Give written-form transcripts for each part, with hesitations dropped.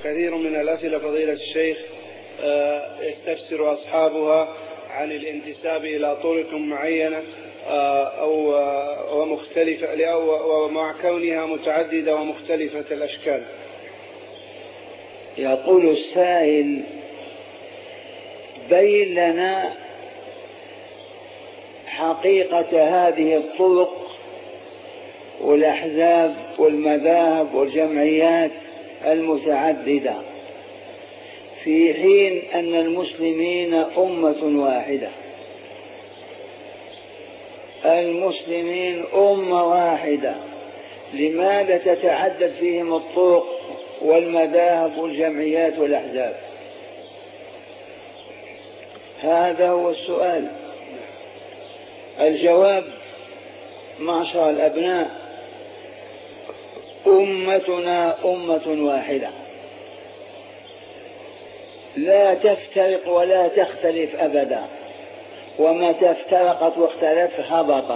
كثير من الأسئلة فضيلة الشيخ يستفسر أصحابها عن الانتساب إلى طرق معينة أو ومختلفة ومع كونها متعددة ومختلفة الأشكال. يقول السائل: بين لنا حقيقة هذه الطرق والأحزاب والمذاهب والجمعيات المتعددة، في حين أن المسلمين أمة واحدة. المسلمين أمة واحدة، لماذا تتعدد فيهم الطرق والمذاهب والجمعيات والأحزاب؟ هذا هو السؤال. الجواب: معشر الأبناء، أمتنا أمة واحدة، لا تفترق ولا تختلف أبدا، ومتى افترقت واختلفت هبطت.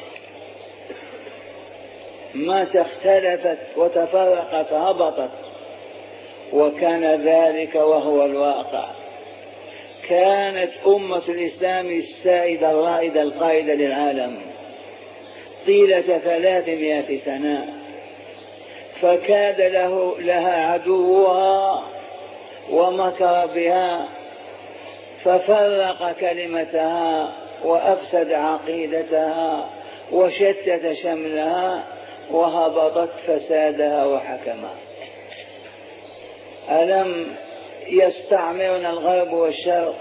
متى اختلفت وتفرقت هبطت، وكان ذلك وهو الواقع. كانت أمة الإسلام السائدة الرائدة القائدة للعالم طيلة 300 سنة، فكاد لها عدوها ومكر بها، ففرق كلمتها وأفسد عقيدتها وشتت شملها وهبطت فسادها وحكمها. ألم يستعمرنا الغرب والشرق؟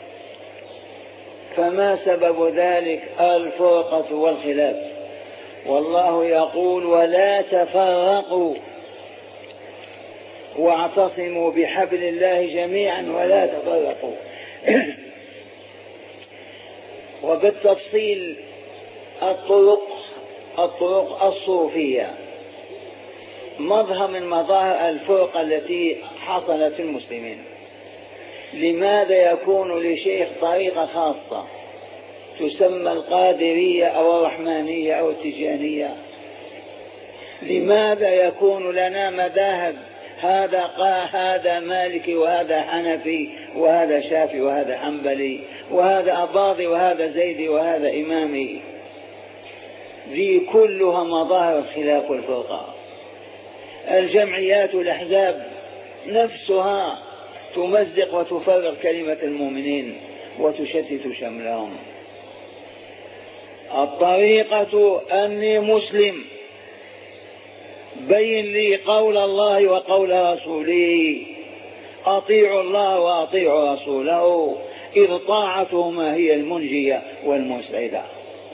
فما سبب ذلك؟ الفرقة والخلاف. والله يقول: ولا تفرقوا واعتصموا بحبل الله جميعا ولا تفرقوا. وبالتفصيل الطرق الصوفية مظهر من مظاهر الفرقة التي حصلت في المسلمين. لماذا يكون لشيخ طريقة خاصة تسمى القادرية أو الرحمانية أو التجانية؟ لماذا يكون لنا مذاهب، هذا مالكي وهذا حنفي وهذا شافعي وهذا حنبلي وهذا أباضي وهذا زيدي وهذا إمامي؟ ذي كلها مظاهر الخلاف والفرقة. الجمعيات والأحزاب نفسها تمزق وتفرق كلمة المؤمنين وتشتت شملهم. الطريقة أني مسلم، بين لي قول الله وقول رسوله، أطيعوا الله وأطيعوا رسوله، إذ طاعتهما هي المنجية والمسعدة.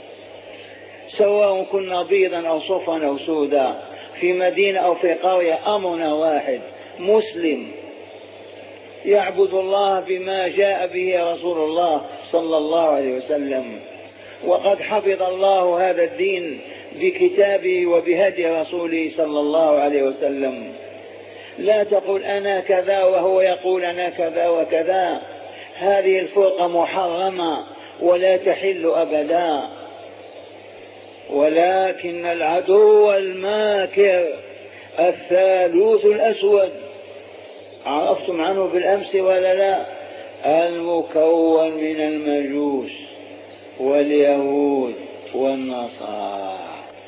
سواء كنا بيضا أو صفرا أو سودا، في مدينة أو في قرية، أمرنا واحد: مسلم يعبد الله بما جاء به رسول الله صلى الله عليه وسلم. وقد حفظ الله هذا الدين بكتابه وبهدي رسوله صلى الله عليه وسلم. لا تقول أنا كذا وهو يقول أنا كذا وكذا، هذه الفرقة محرمة ولا تحل أبدا. ولكن العدو الماكر الثالوث الأسود، عرفتم عنه بالأمس ولا لا؟ المكون من المجوس واليهود والنصارى.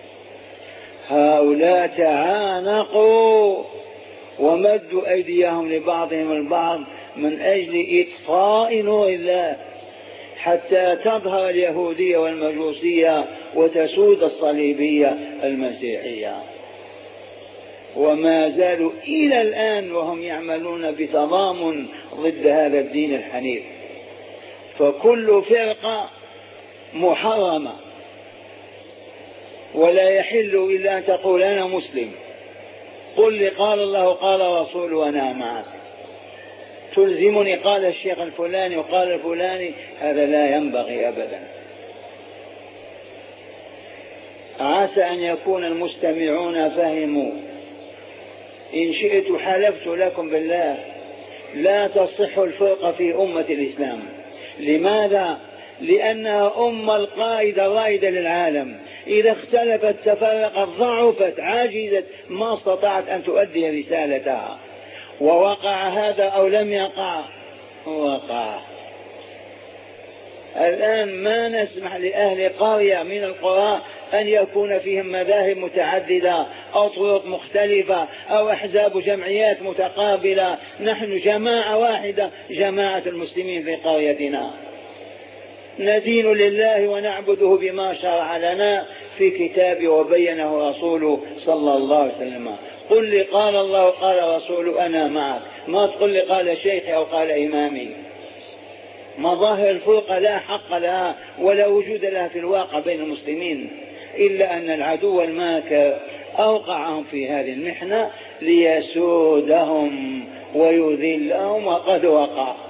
هؤلاء تعانقوا ومدوا أيديهم لبعضهم البعض من أجل إطفاء نور الله، حتى تظهر اليهودية والمجوسية وتسود الصليبية المسيحية. وما زالوا إلى الآن وهم يعملون بتضامن ضد هذا الدين الحنيف. فكل فرقة محرمة، ولا يحل إلا أن تقول أنا مسلم، قل لي قال الله قال رسوله وأنا معك. تلزمني قال الشيخ الفلاني وقال الفلاني، هذا لا ينبغي أبدا. عسى أن يكون المستمعون فهموا. إن شئت حلفت لكم بالله لا تصح الفرقة في أمة الإسلام. لماذا؟ لأنها أمة القائدة الرائدة للعالم. إذا اختلفت تفرقت ضعفت عاجزت، ما استطاعت أن تؤدي رسالتها. ووقع هذا أو لم يقع؟ وقع. الآن ما نسمح لأهل قرية من القرى أن يكون فيهم مذاهب متعددة أو طرق مختلفة أو أحزاب جمعيات متقابلة. نحن جماعة واحدة، جماعة المسلمين في قريتنا، ندين لله ونعبده بما شرع لنا في كتابه وبينه رسوله صلى الله عليه وسلم. قل لي قال الله قال رسوله أنا معك، ما تقول لي قال شيخي أو قال إمامي. مظاهر الفرقة لا حق لها ولا وجود لها في الواقع بين المسلمين، إلا أن العدو الماكر أوقعهم في هذه المحنة ليسودهم ويذلهم، وقد وقع.